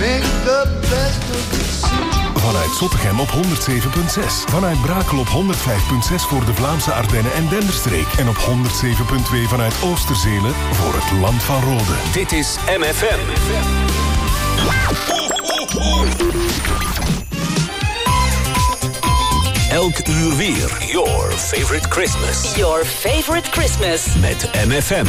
make the best of the situation. Vanuit Zottegem op 107.6. Vanuit Brakel op 105.6 voor de Vlaamse Ardennen en Denderstreek. En op 107.2 vanuit Oosterzelen voor het Land van Rode. Dit is MFM. Elk uur weer. Your favorite Christmas. Your favorite Christmas. Met MFM.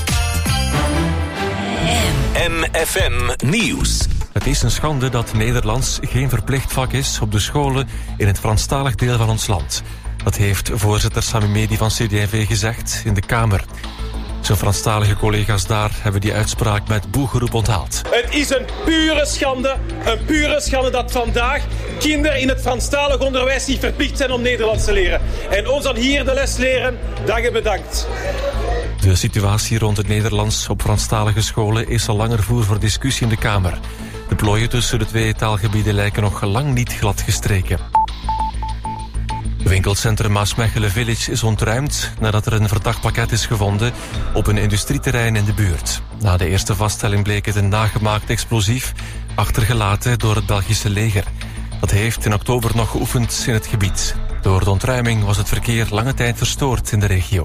MFM Nieuws. Het is een schande dat Nederlands geen verplicht vak is op de scholen in het Franstalig deel van ons land. Dat heeft voorzitter Sami Medi van CD&V gezegd in de Kamer. Zijn Franstalige collega's daar hebben die uitspraak met boegeroep onthaald. Het is een pure schande dat vandaag kinderen in het Franstalig onderwijs niet verplicht zijn om Nederlands te leren. En ons dan hier de les leren, dag en bedankt. De situatie rond het Nederlands op Franstalige scholen is al langer voer voor discussie in de Kamer. De plooien tussen de twee taalgebieden lijken nog lang niet glad gestreken. Winkelcentrum Maasmechelen Village is ontruimd nadat er een verdacht pakket is gevonden op een industrieterrein in de buurt. Na de eerste vaststelling bleek het een nagemaakt explosief achtergelaten door het Belgische leger. Dat heeft in oktober nog geoefend in het gebied. Door de ontruiming was het verkeer lange tijd verstoord in de regio.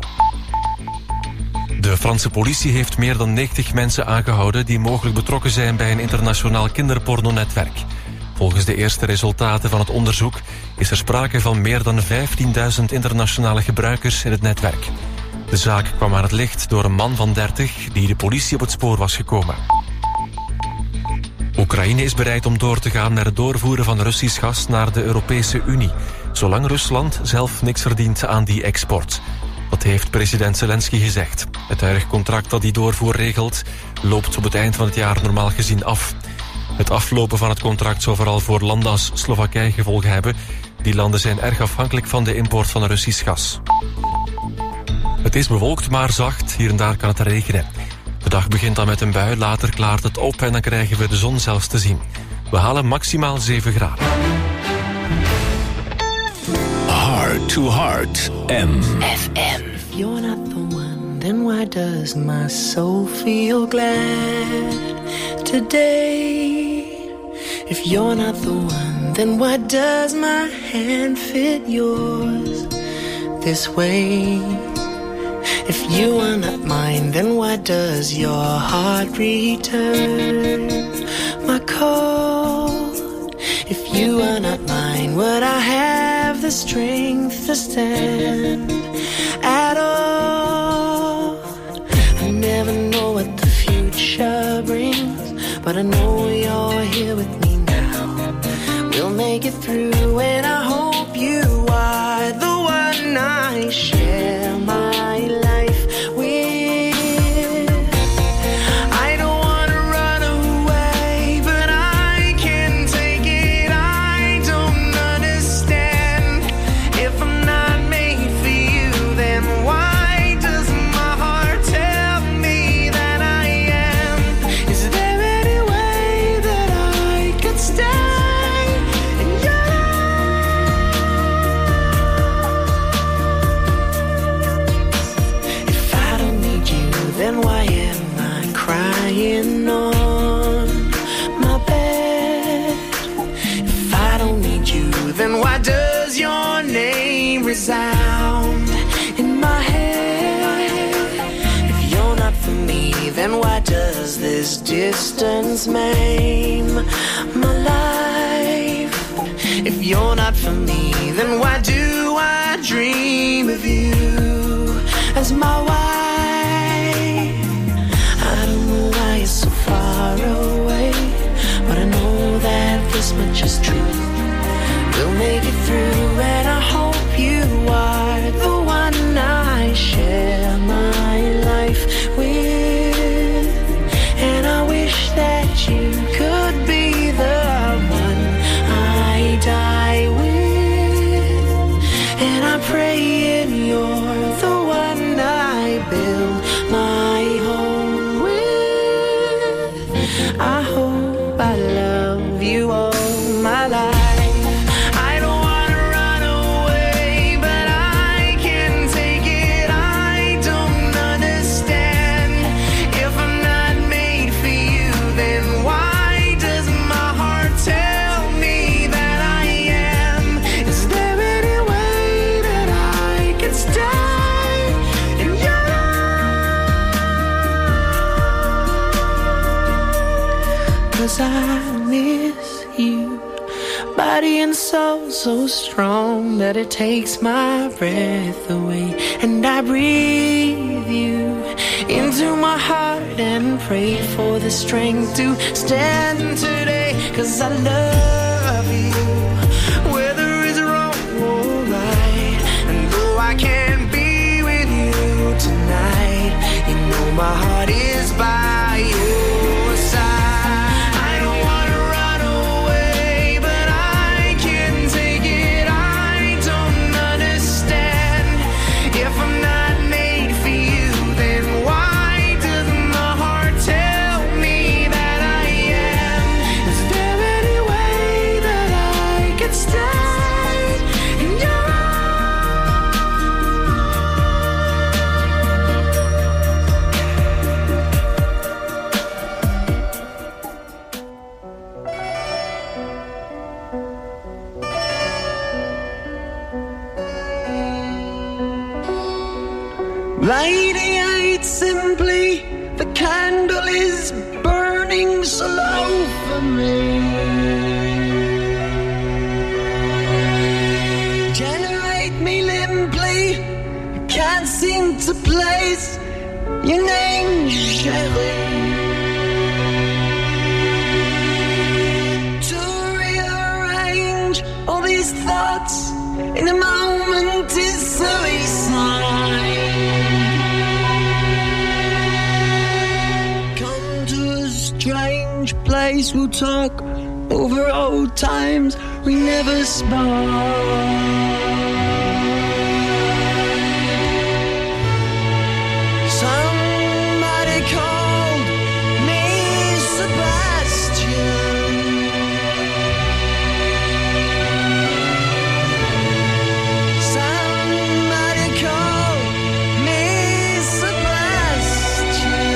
De Franse politie heeft meer dan 90 mensen aangehouden die mogelijk betrokken zijn bij een internationaal kinderpornonetwerk. Volgens de eerste resultaten van het onderzoek is er sprake van meer dan 15.000 internationale gebruikers in het netwerk. De zaak kwam aan het licht door een man van 30 die de politie op het spoor was gekomen. Oekraïne is bereid om door te gaan met het doorvoeren van Russisch gas naar de Europese Unie, zolang Rusland zelf niks verdient aan die export. Dat heeft president Zelensky gezegd. Het huidige contract dat die doorvoer regelt loopt op het eind van het jaar normaal gezien af. Het aflopen van het contract zou vooral voor landen als Slowakije gevolgen hebben. Die landen zijn erg afhankelijk van de import van Russisch gas. Het is bewolkt maar zacht, hier en daar kan het regenen. De dag begint dan met een bui, later klaart het op en dan krijgen we de zon zelfs te zien. We halen maximaal 7 graden. Heart to Heart, FM. If you're not the one, then why does my soul feel glad today? If you're not the one, then why does my hand fit yours this way? If you are not mine, then why does your heart return my call? If you are not mine, would I have the strength to stand at all? I never know what the future brings, but I know you're here with me now. We'll make it through, and I hope you are the one I share my life with. I don't wanna run away, but I can't take it. I don't understand. If I'm not made for you, then why does my heart tell me that I am? Is there any way that I could stay in your life? If I don't need you, then why am I crying on my bed? If I don't need you, then why does your name resound in my head? If you're not for me, then why does this distance maim my life? If you're not for me, then why do I dream of you as my wife? I don't know why you're so far away, but I know that this much is true. We'll make it through, and I hope you are the one I share my life with. And I wish that you could be the one I die with. And I pray in you're the one I build my home with. I hope I love you all my life. 'cause I miss you. Body and soul so strong that it takes my breath away. And I breathe you into my heart and pray for the strength to stand today. 'Cause I love you, whether it's wrong or right. And though I can't be with you tonight, you know my heart is by your side. Radiate simply, the candle is burning slow for me. Generate me limply, I can't seem to place your name, Sherry. To rearrange all these thoughts in a moment is suicide. Strange place, we'll talk over old times we never spoke. Somebody called me Sebastian. Somebody called me Sebastian.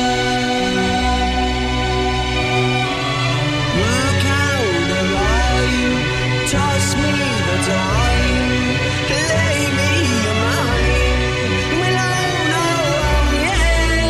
Toss me the time, lay me a mine, well, oh no, yeah.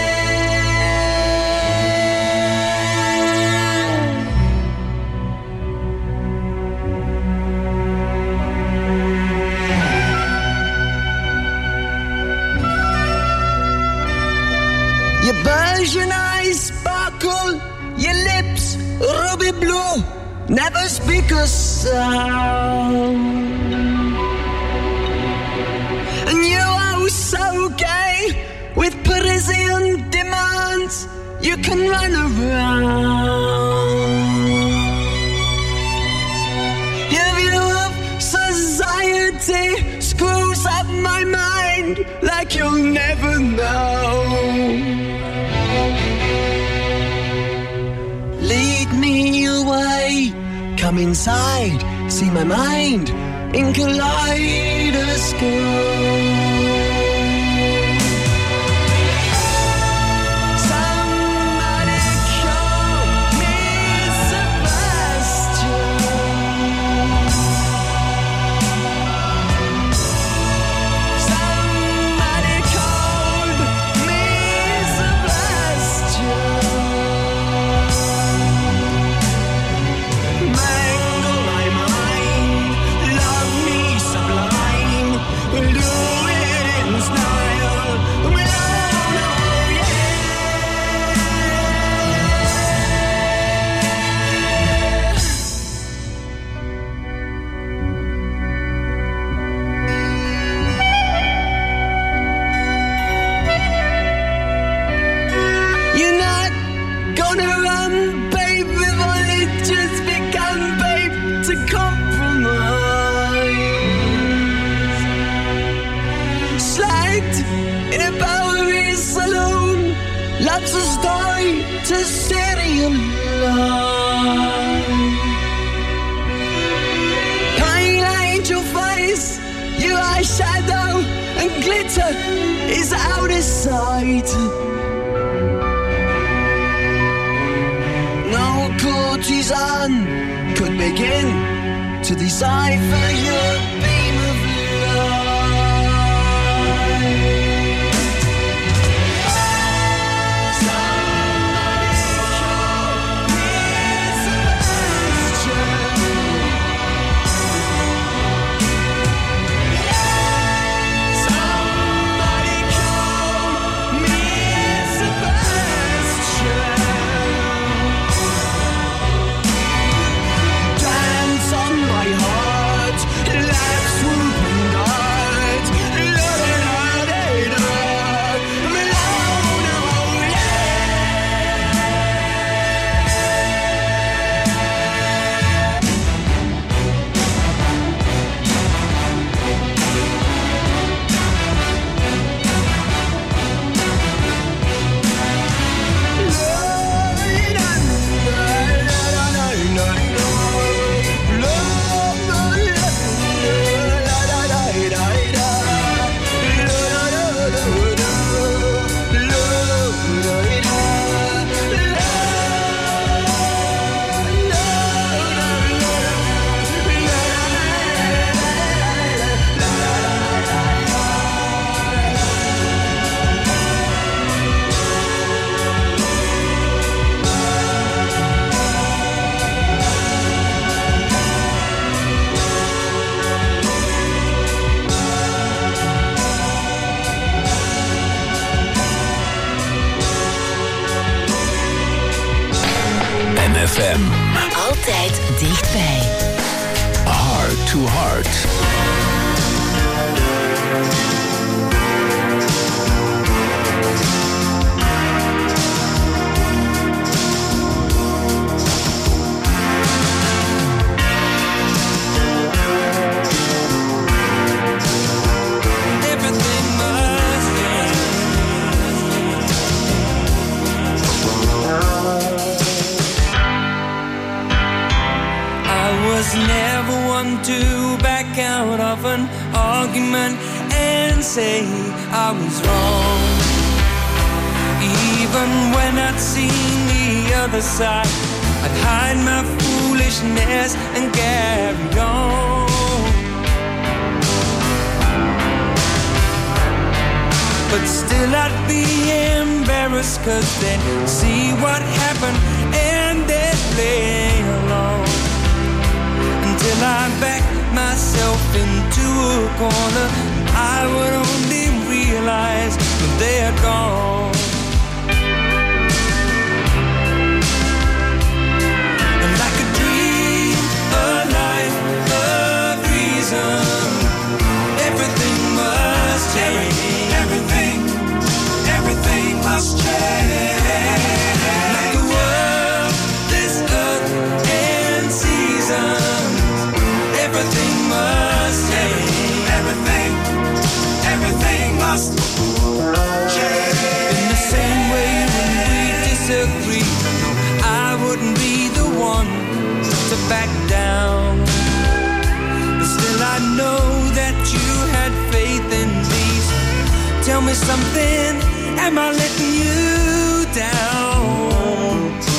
Your Persian eyes sparkle, your lips ruby blue, never speak a sound. And you are so gay with Parisian demands, you can run around. Your view of society screws up my mind like you'll never know. Lead me away, come inside, see my mind in kaleidoscope. Somebody call me Sebastian. Somebody called me Sebastian. Mangle my mind, love me sublime. We'll do it in style. We'll all know, yeah. You're not gonna run, babe, we've only just begun, babe, to compromise. Slagged in a Bowery saloon, lots of story to serialize. Pale angel face, your eyeshadow and glitter is out of sight. No courtesan could begin to decipher your beam of light. Somebody call me FM. Altijd dichtbij. Heart to Heart. Never one to back out of an argument and say I was wrong. Even when I'd seen the other side, I'd hide my foolishness and carry on. But still I'd be embarrassed, 'cause they'd see what happened and they'd play along. Till I backed myself into a corner, I would only realize when they are gone. And like a dream, a life, a reason, everything must change. Everything must change. Like the world, this earth and season, everything must change. Everything must change. In the same way when we disagree, I wouldn't be the one to back down. But still I know that you had faith in me. Tell me something, am I letting you down?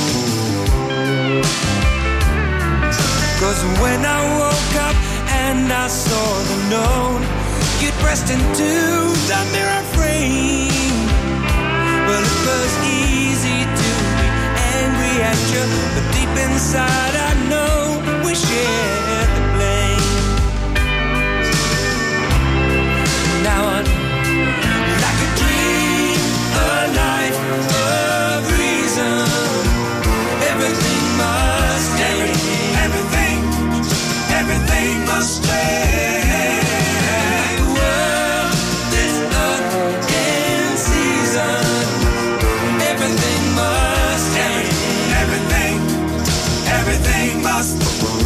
'Cause when I woke up and I saw the note, you pressed into the mirror frame. Well, it was easy to be angry at you, but deep inside I know we shared the blame. Now I'm like a dream, a life, a reason. Everything must change. Everything must change. The world, this earth and season, everything must change. Everything must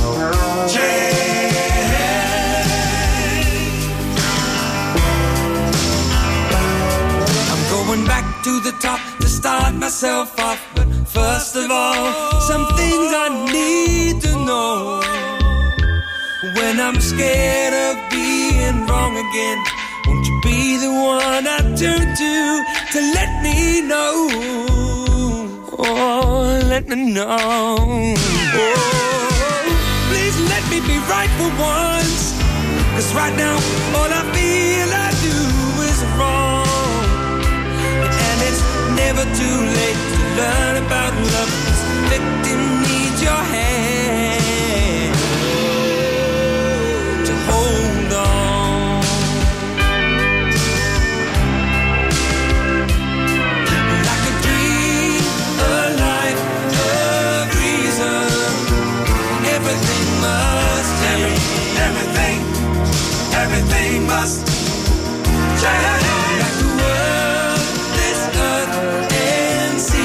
change. I'm going back to the top to start myself off, but first of all, some things I need to know. When I'm scared of being wrong again, won't you be the one I turn to let me know? Oh, let me know. Oh, please let me be right for once, 'cause right now all I feel I do is wrong. And it's never too late to learn about love. This victim needs your hand. Hold on. Like a dream, a life, a reason. Everything must change. Everything must change. Like the world, this earth and sea.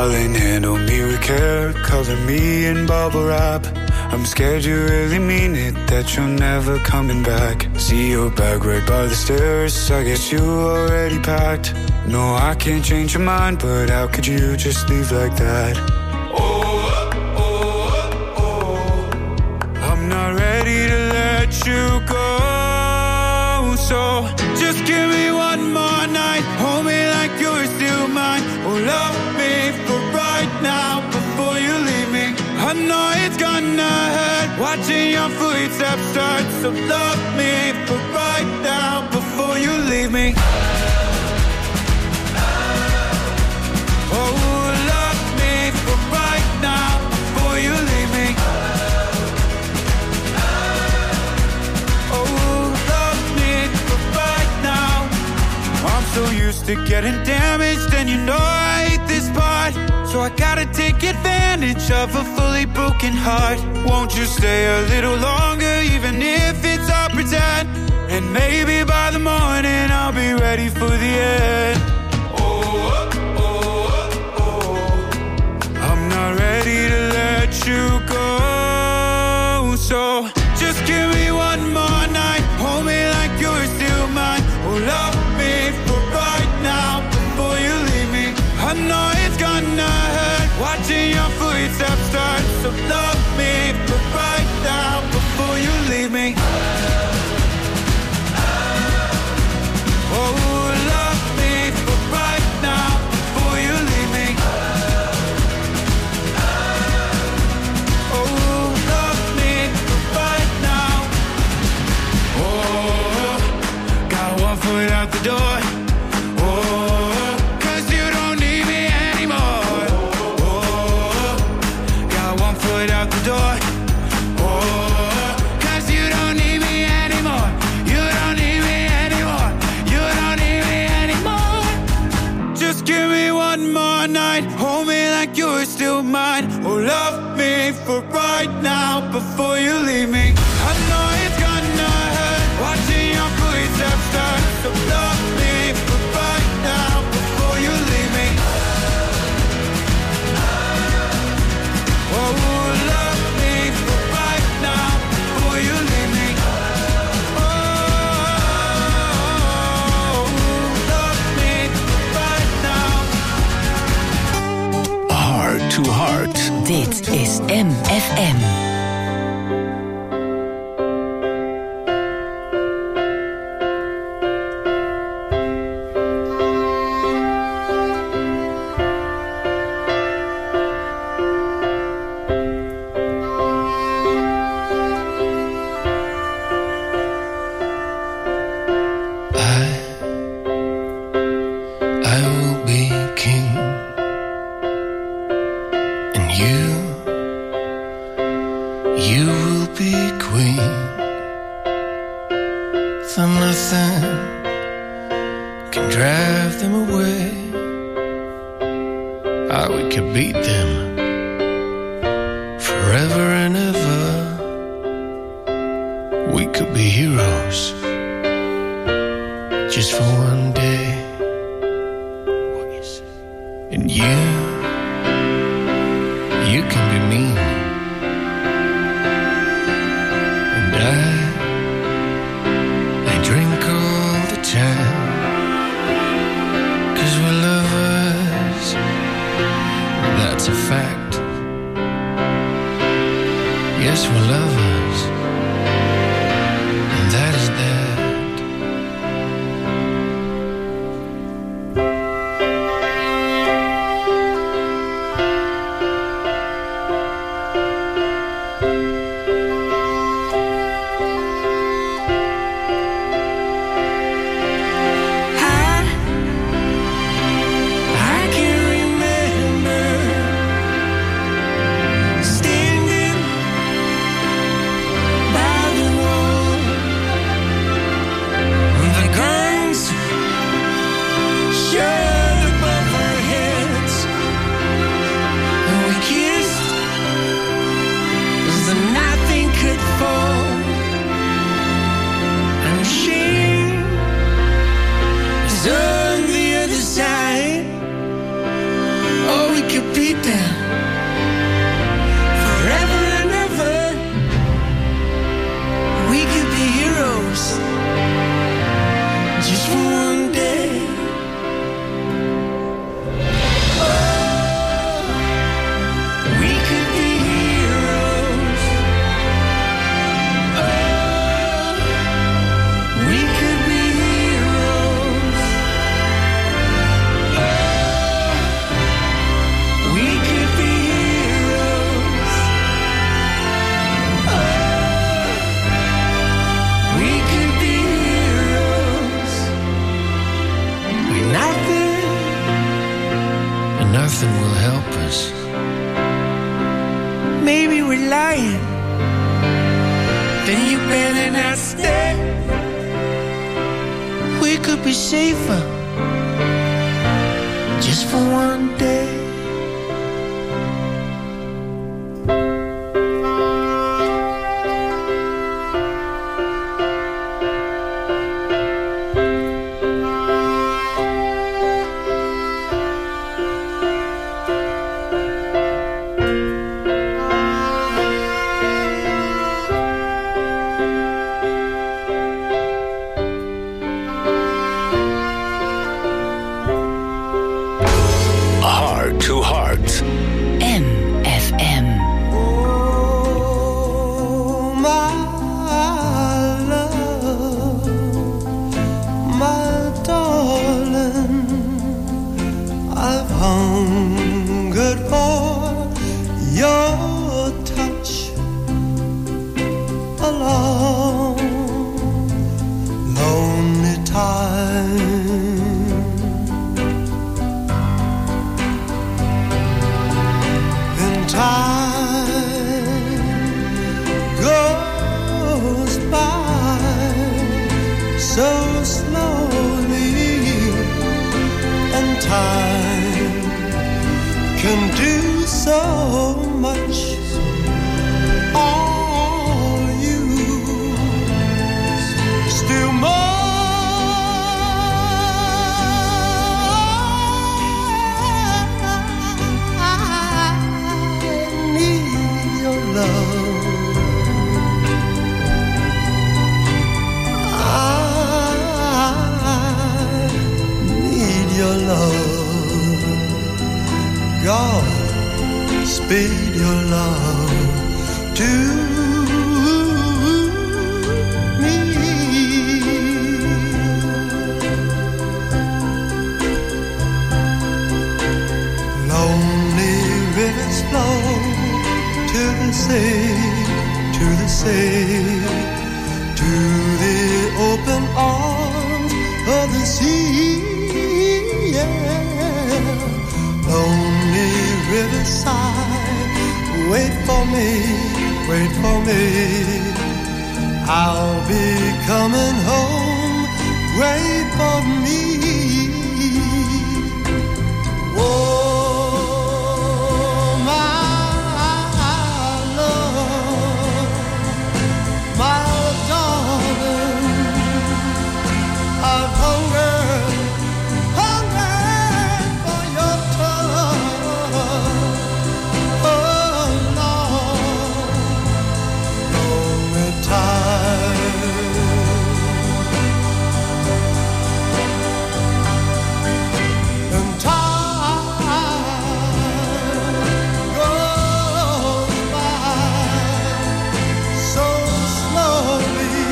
Darling, handle me with care, color me in bubble wrap. I'm scared you really mean it, that you're never coming back. See your bag right by the stairs, I guess you already packed. No, I can't change your mind, but how could you just leave like that? I'm not ready to let you go, so just give me one more night. Hold me like you're still mine. Oh, love me for right now before you leave me. I know it's gonna hurt watching your footsteps start, so love me for right now before you leave me. Oh, love me for right now before you leave me. Oh, love me for right now. I'm so used to getting damaged, and you know I hate this part. So I gotta take advantage of a fully broken heart. Won't you stay a little longer, even if it's all pretend? And maybe by the morning I'll be ready for the end. I'm not ready to let you go, so just give me one more night. Hold me like you're still mine. Oh, love me for right now before you leave me. I know it's gonna hurt watching your footsteps start, so love me for right now before you leave me. Oh, love me for right now before you leave me. Oh, love me for right now. Oh, got one foot out the door. Oh, 'cause you don't need me anymore. Oh, got one foot out the door. Oh, 'cause you don't need me anymore. You don't need me anymore. You don't need me anymore. Just give me one more night. Hold me like you're still mine. Oh, love me for right now before you leave me. I know it's gonna hurt watching your footsteps start, so love me for right now before you leave me. Oh, love me for right now before you leave me. Oh, love me for right now. Heart to Heart. Dit is MFM. I will be king, and you will be queen. So nothing can drive them away. We could beat them forever and ever. We could be heroes just for one day. And you can be mean, and I drink all the time, 'cause we're lovers, that's a fact. Yes, we're lovers, and that is that. for one day. We could be heroes. We could be heroes. We could be heroes. We could be heroes. We're nothing, and nothing will help us. Maybe we're lying. Then you better not stay. We could be safer just for one day. Heart to Heart. MFM. Oh, my love, my darling, I've hungered for your touch a long, lonely time. And time goes by so slowly, and time can do so much. Are you still more? Your love, God, speed your love to me. Lonely rivers flow to the sea, to the sea, to the open arms of the sea. Lonely riverside, wait for me, wait for me. I'll be coming home, wait for me. Oh, my love, my darling, I've hungered for your touch. Oh, Lord, lonely time. And time goes by so slowly,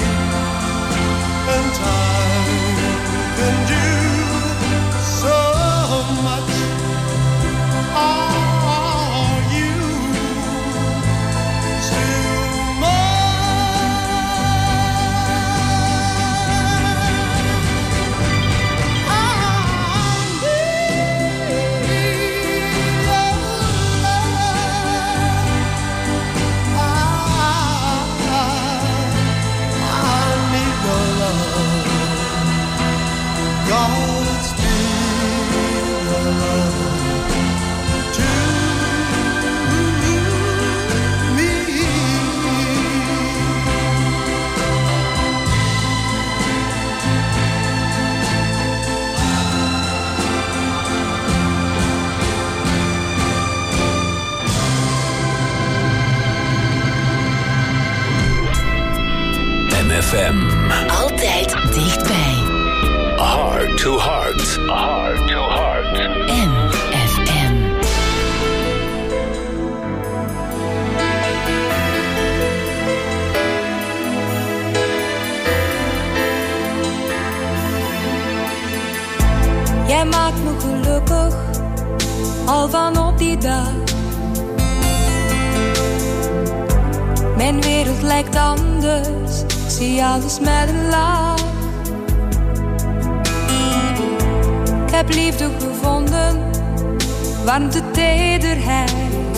and time can do so much. Are you still MFM. Altijd dichtbij. to Heart. Heart to Heart. NFM. Jij maakt me gelukkig, al van op die dag. Mijn wereld lijkt anders, zie alles met een lach. Ik heb liefde gevonden, warmte, tederheid.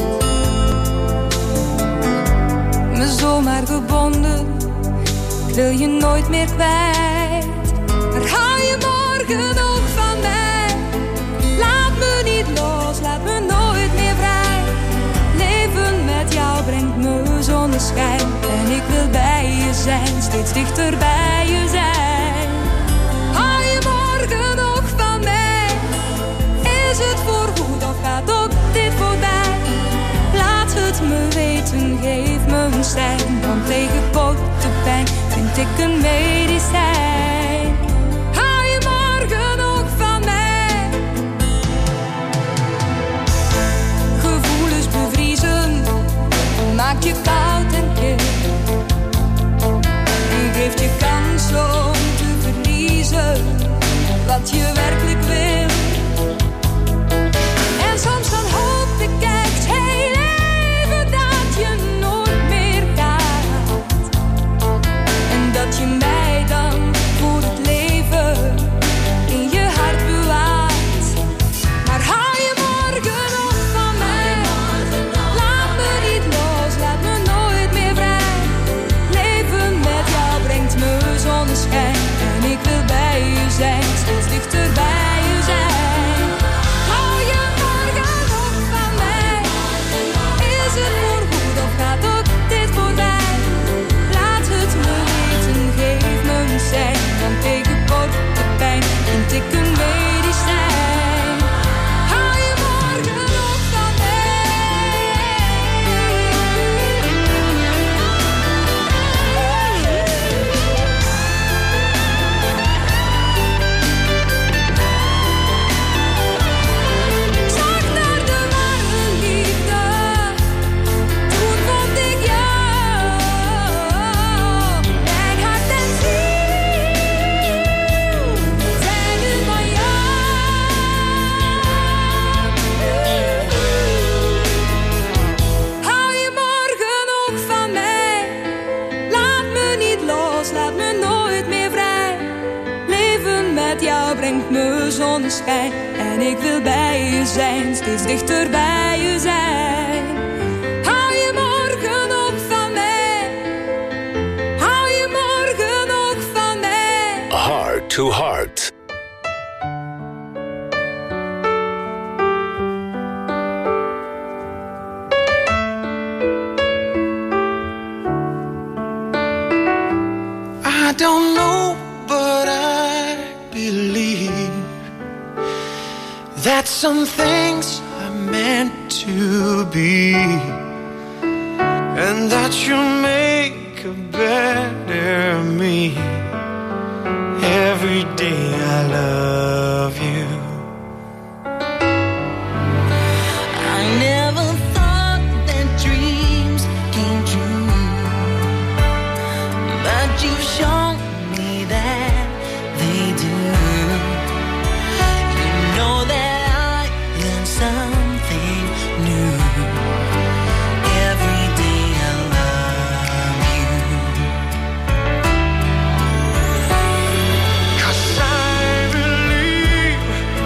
Me zomaar gebonden, ik wil je nooit meer kwijt. Maar hou je morgen nog van mij? Laat me niet los, laat me nooit meer vrij. Leven met jou brengt me zonneschijn. En ik wil bij je zijn, steeds dichter bij je zijn. Hou je morgen nog van mij? Is het voorgoed of gaat ook dit voorbij? Laat het me weten, geef me een sein. Want tegen pijn vind ik een medicijn. Hou je morgen nog van mij? Gevoelens bevriezen, maak je koud en kil. Geeft je kans om te verliezen wat je werkelijk wil. En soms dan hoop ik echt heel even dat je nooit meer gaat. En dat je mij dan voor het leven in je hart bewaart. Maar hou je morgen nog van mij? Laat me niet los, laat me nooit meer vrij. Leven met jou brengt me zonneschijn. En ik wil bij je zijn, steeds dichter bij je zijn. Hou je morgen nog van mij? Is het voorgoed of gaat ook dit voorbij? Laat het me weten, geef me een sein. Want tegen korte pijn vind ik een medicijn. Hou je morgen nog van Zag naar de ware liefde, toen vond ik jou. Mijn hart en ziel zijn nu van jou. Hou je morgen nog van mij? Laat me niet los, laat me nooit meer vrij. Leven met jou brengt me zonneschijn. En ik wil bij je zijn, steeds dichter bij je zijn. Hou je morgen nog van mij? Hou je morgen nog van mij? Heart to Heart. I don't know, but I believe that some things are meant to be, and that you'll make a better me. Every day I love you. I never thought that dreams came true, but you've shown me that they do. You know that I learn something new. Every day I love you. 'Cause I believe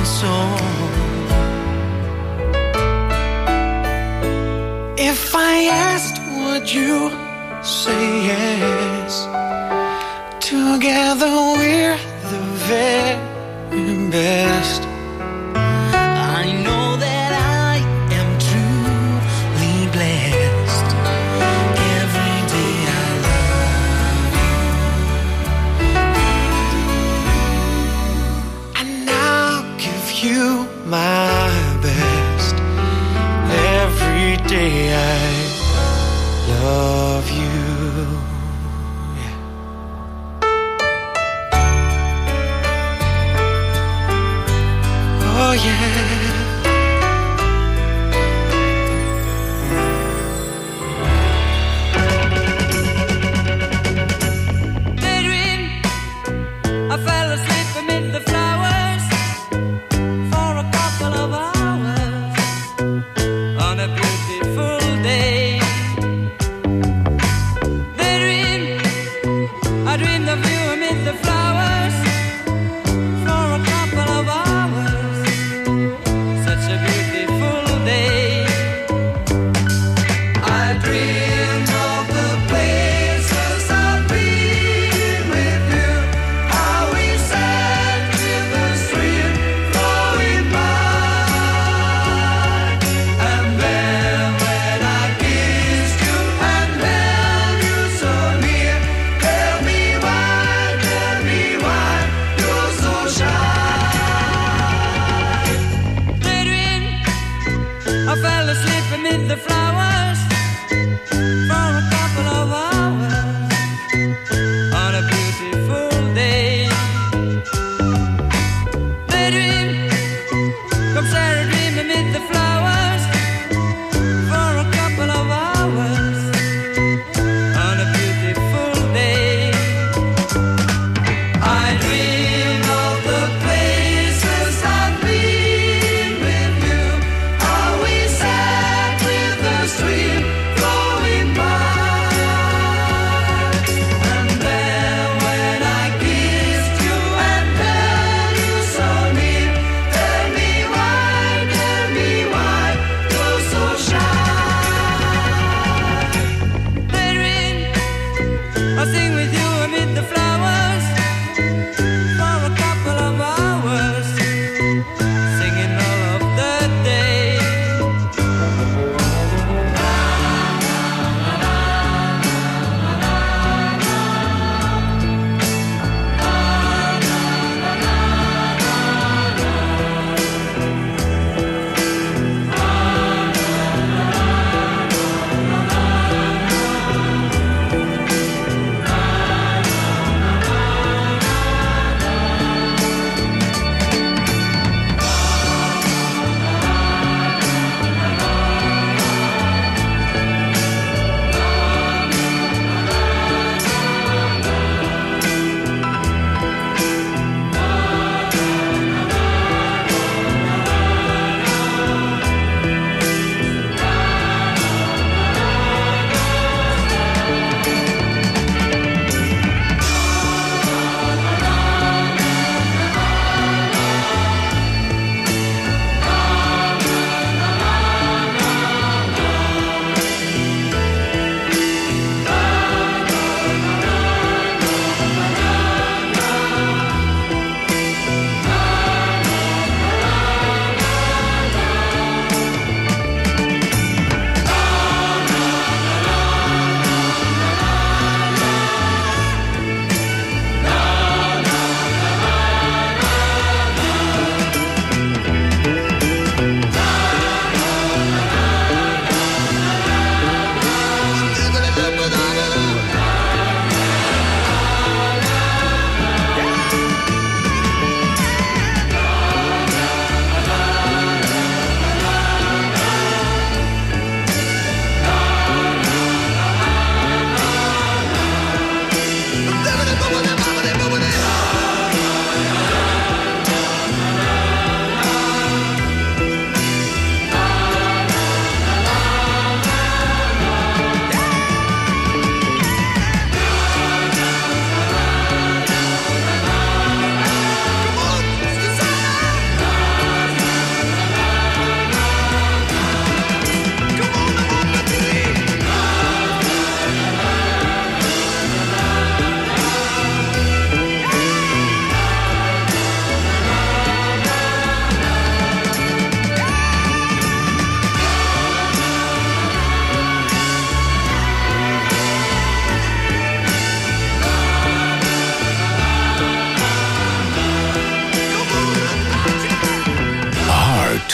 soul. If I asked, would you say yes? Together we're the very best. I know that I am truly blessed. Every day I love you, and I'll give you my best. Every day I love you. Oh yeah. Daydream, I fell asleep amid the flowers for a couple of hours on a beautiful day. Daydream, I dreamed of you amid the flowers for a couple of hours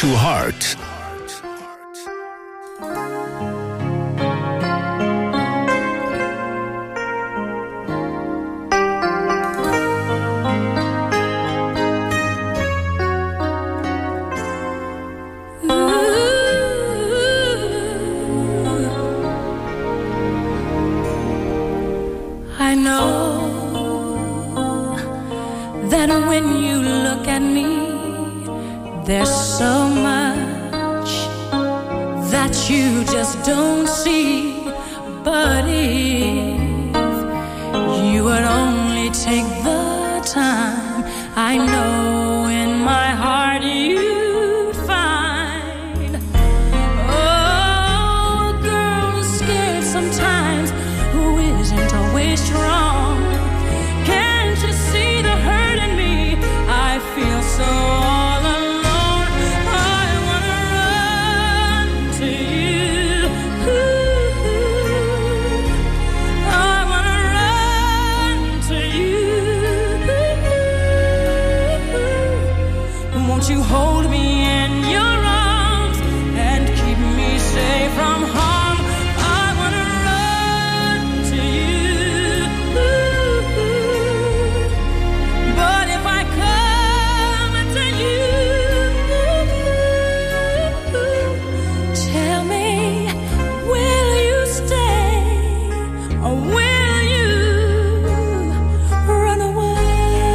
to Heart. I know that when you look at me, there's so much that you just don't see. But if you would only take the time, I know in my heart you'd find. Oh, a girl is scared sometimes who isn't always strong. Can't you see the hurt in me? I feel so all alone. I wanna run to you. I wanna run to you. Won't you hold me in your arms and keep me safe from harm? I wanna run to you. But if I come to you, tell me, will you stay or will you run away?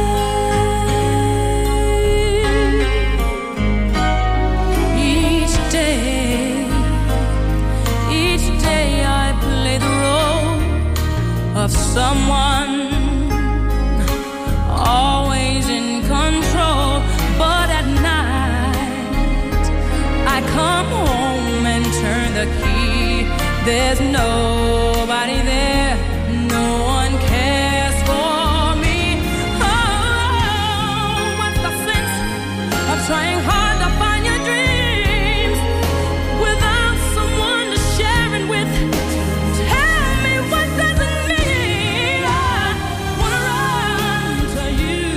Each day I play the role of someone always in control. But at night I come home and turn the key. There's nobody there, no one cares for me. Oh, what's the sense of trying hard to find your dreams without someone to share it with? Tell me, what does it mean? I wanna run to you.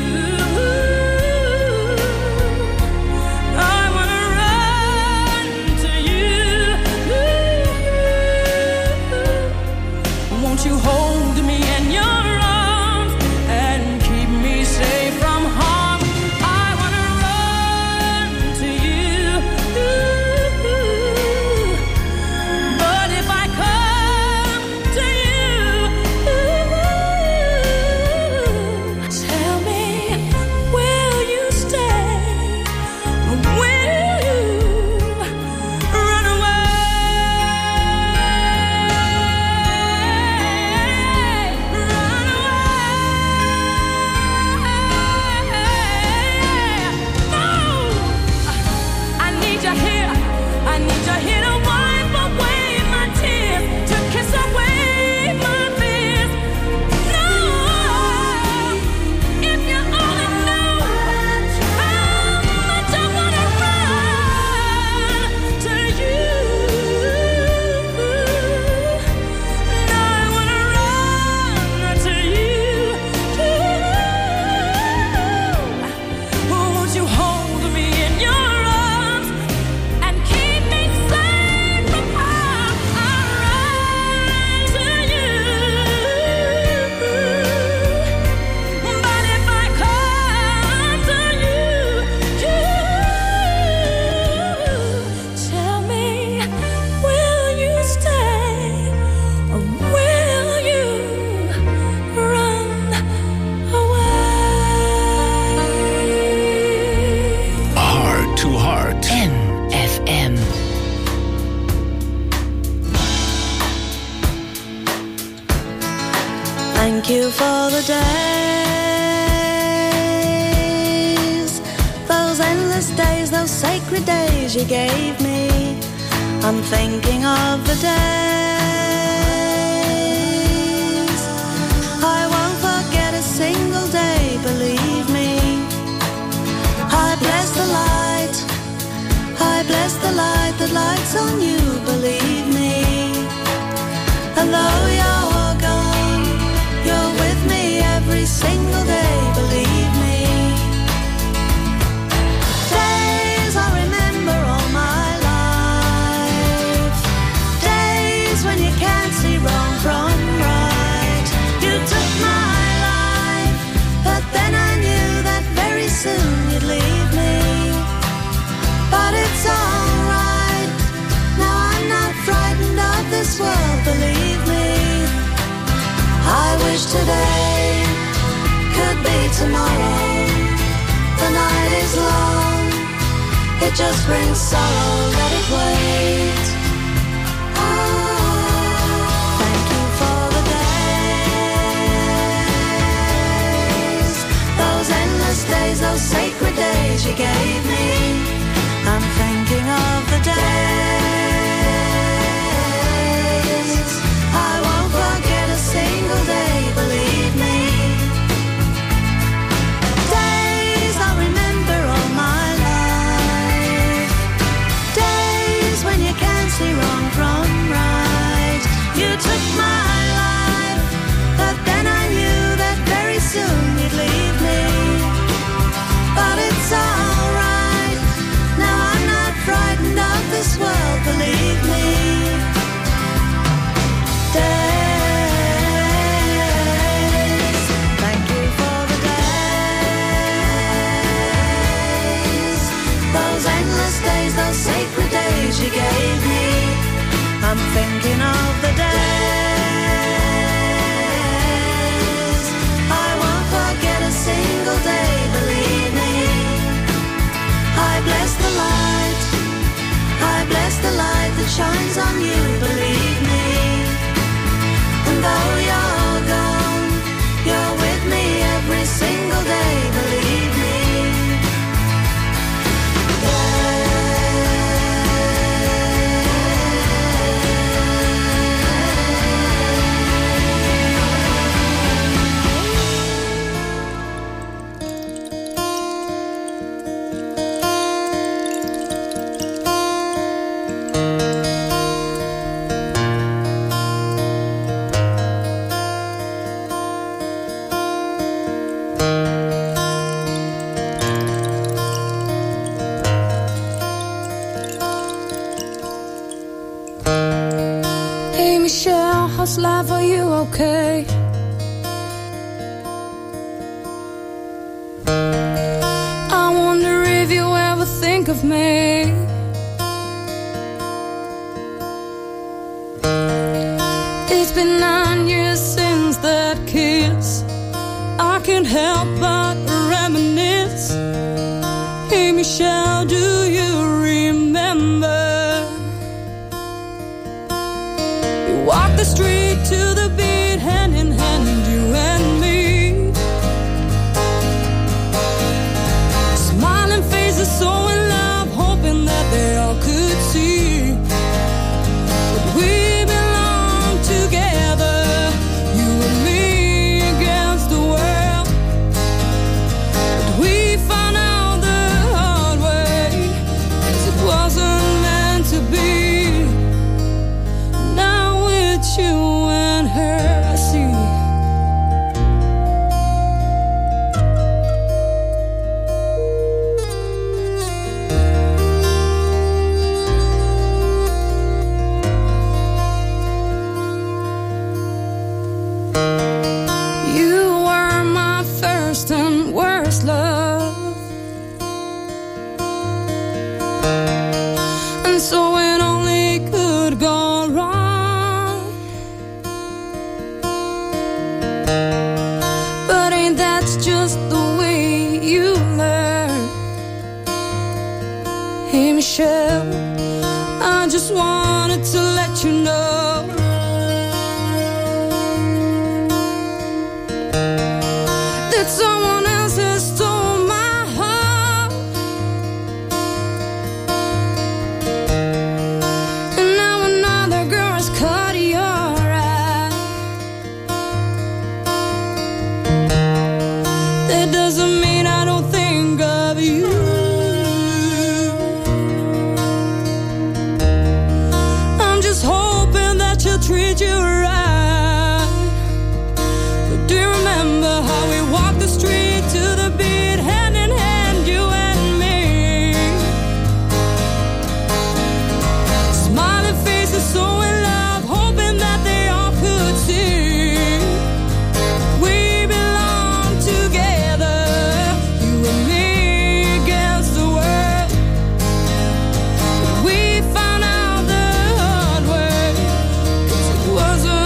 I wanna run to you. Won't you hold me in your arms and keep me safe from harm? I wanna run to you. But if I come to you, tell me, will you stay or will you run away? Run away. No, I need you here. I need you here to wipe away my tears, to kiss away my fears. No, if you only knew how much I wanna run to you. I wanna run to you. Won't you hold me in your arms and keep me safe from harm? I'll run to you. But if I come to you, tell me, will you stay or will you run away? Heart to Heart. NFM. Thank you for the days, those endless days, those sacred days you gave me. I'm thinking of the days I won't forget a single day, believe me. I bless the light, I bless the light that lights on you, believe me. And though you're gone, you're with me every single day, believe me. Days I remember won't be tomorrow. The night is long, it just brings sorrow, let it wait. Thank you for the days, those endless days, those sacred days you gave me. I'm thinking of the days I won't forget a single day, believe me. Days I'll remember all my life. Days when you can't see wrong from right. You took my life, but then I knew that very soon you'd leave me. But it's alright, now I'm not frightened of this world, believe me. Days, thank you for the days, those endless days, those sacred days you gave me. I'm thinking of the days I won't forget a single day, believe me. I bless the light, I bless the light that shines on you, believe me. And though you're gone, you're with me every single day, believe me. Hey Michelle, how's life, are you okay? I wonder if you ever think of me. It's been 9 years since that kiss. I can't help but reminisce. Hey Michelle, do you remember? We walked the street to the beat, hand in hand, you and me. Smiling faces, so in love, hoping that they all could see that we belong together, you and me against the world. But we found out the hard way, 'cause it wasn't meant to be. Now it's you and her, I see. You were my first and worst love, and so it only could go wrong. But ain't that just the way you learn? Hey Michelle, I just wanted to let you know that someone else has stole my heart. And now another girl has caught your eye. That doesn't mean I don't think of you. I'm just hoping that you'll treat you right. But do you remember how we walked the street to the beat, hand in hand, you and me? Smiling faces, so in love, hoping that they all could see we belong together, you and me against the world. But we found out the hard way, 'cause it wasn't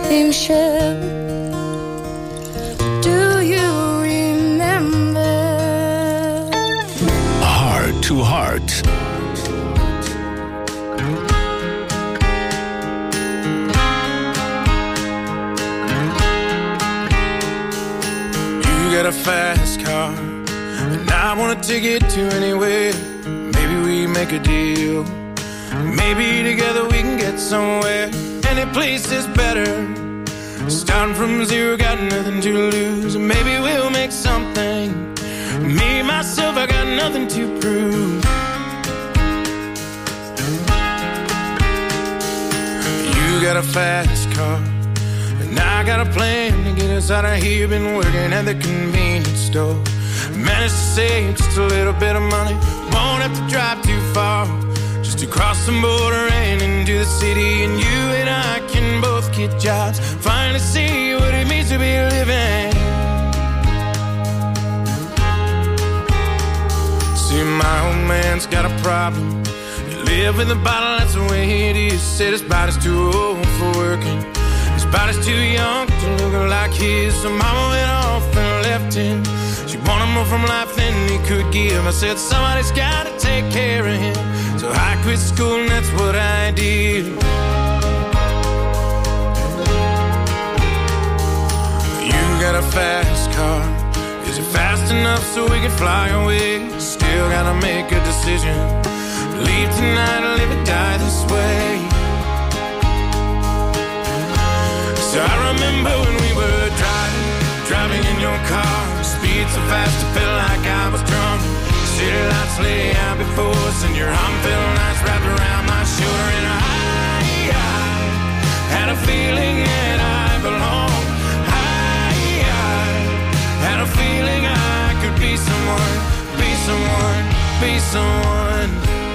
redemption. Do you remember? Heart to Heart. You got a fast car, and I want to take it to anywhere. Maybe we make a deal. Maybe together we can get somewhere. Any place is better. Starting from zero, got nothing to lose. Maybe we'll make something. Me, myself, I got nothing to prove. You got a fast car, and I got a plan to get us out of here. Been working at the convenience store. Managed to save just a little bit of money. Won't have to drive too far, just to cross the border and into the city. And you and I can both get jobs, finally see what it means to be living. See, my old man's got a problem. He live with a bottle, that's the way it is. Said his body's too old for working, his body's too young to look like his. So mama went off and left him. She wanted more from life than he could give. I said somebody's gotta take care of him. So I quit school and that's what I did. You got a fast car. Is it fast enough so we can fly away? Still gotta make a decision. Leave tonight or live or die this way. So I remember when we were driving in your car. Speed so fast I felt like I was drunk. City lights lay out before us, and your arm felt nice wrapped around my shoulder. And I had a feeling that I belonged. I had a feeling I could be someone, be someone, be someone.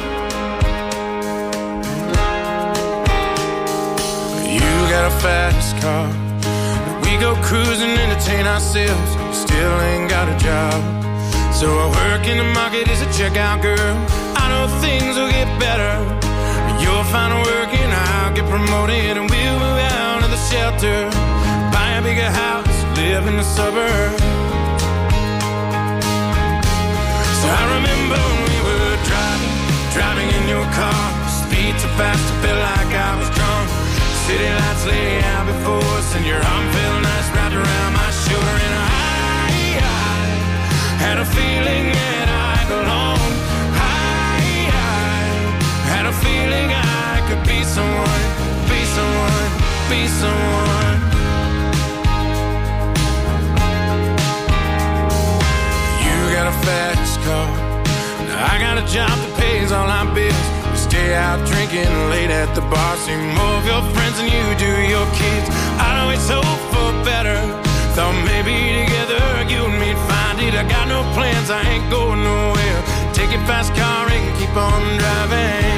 You got a fast car. We go cruising, entertain ourselves. Still ain't got a job. So I work in the market as a checkout girl. I know things will get better. You'll find work and I'll get promoted, and we'll move out of the shelter, buy a bigger house, live in the suburbs. So I remember when we were driving in your car. Speed so fast I felt like I was drunk. City lights lay out before us, and your arm felt nice wrapped around my shoulder. And I had a feeling that I belonged. I had a feeling I could be someone, be someone, be someone. You got a fast car. Now I got a job that pays all our bills. We stay out drinking late at the bar. See more of your friends than you do your kids. I always hope for better. Thought maybe together you and me'd find it. I got no plans, I ain't going nowhere. Take your fast car and keep on driving.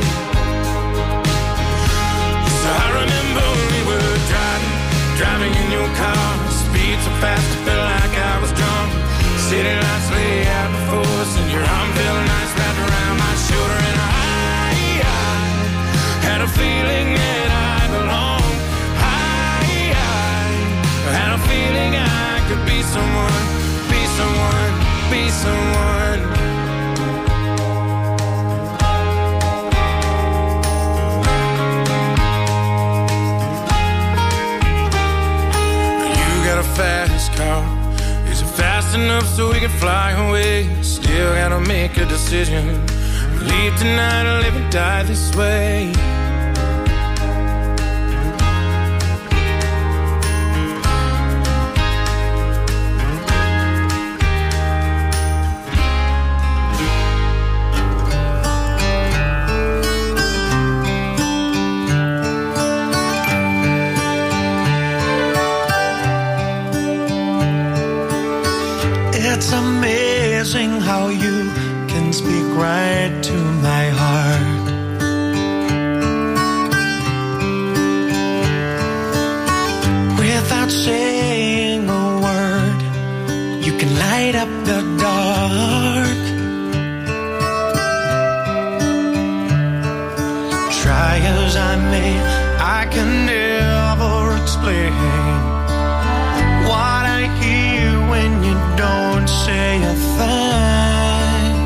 So I remember when we were driving in your car. Speed so fast I felt like I was drunk. City lights lay out before us, and your arm felt nice wrapped around my shoulder. And I had a feeling that I belonged. I had a feeling I could be someone, be someone, be someone. You got a fast car. Is it fast enough so we can fly away? Still gotta make a decision. Leave tonight or live or die this way. It's amazing how you can speak right to my heart. Without saying a word, you can light up the dark. Try as I may, I can never explain what I hear when you don't say a thing.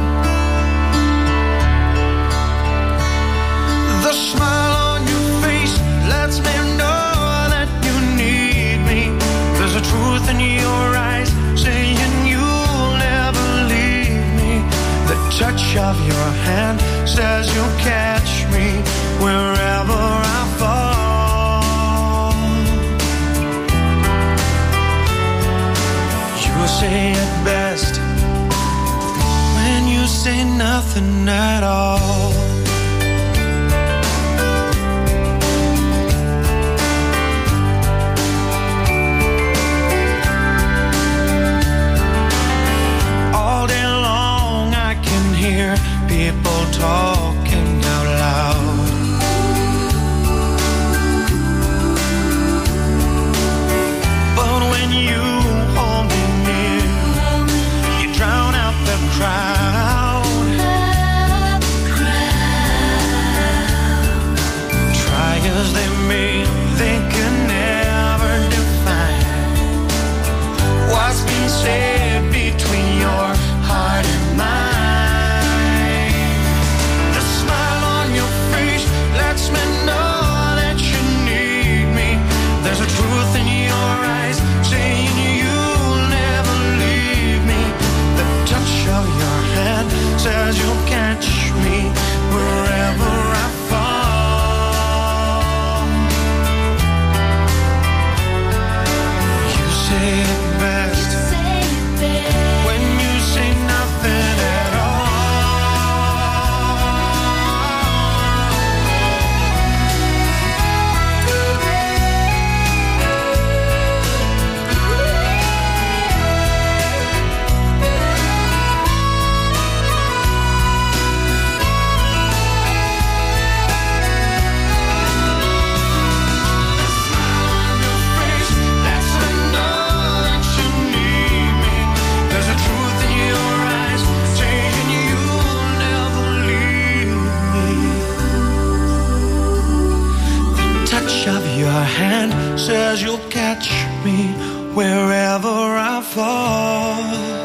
The smile on your face lets me know that you need me. There's a truth in your eyes saying you'll never leave me. The touch of your hand says you'll catch me wherever I fall. You say it best when you say nothing at all. All day long I can hear people talking out loud. But when you hold me near, you drown out the crowd. Try as they may, they can never define what's been said between your heart and mine. The smile on your face lets me know that you need me. There's a truth in your eyes saying you'll never leave me. The touch of your hand says you'll catch me wherever I fall. You say it best when you say nothing at of your hand says you'll catch me wherever I fall.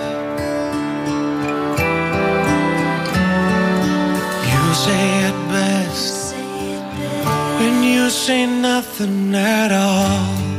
You say it best when you say nothing at all.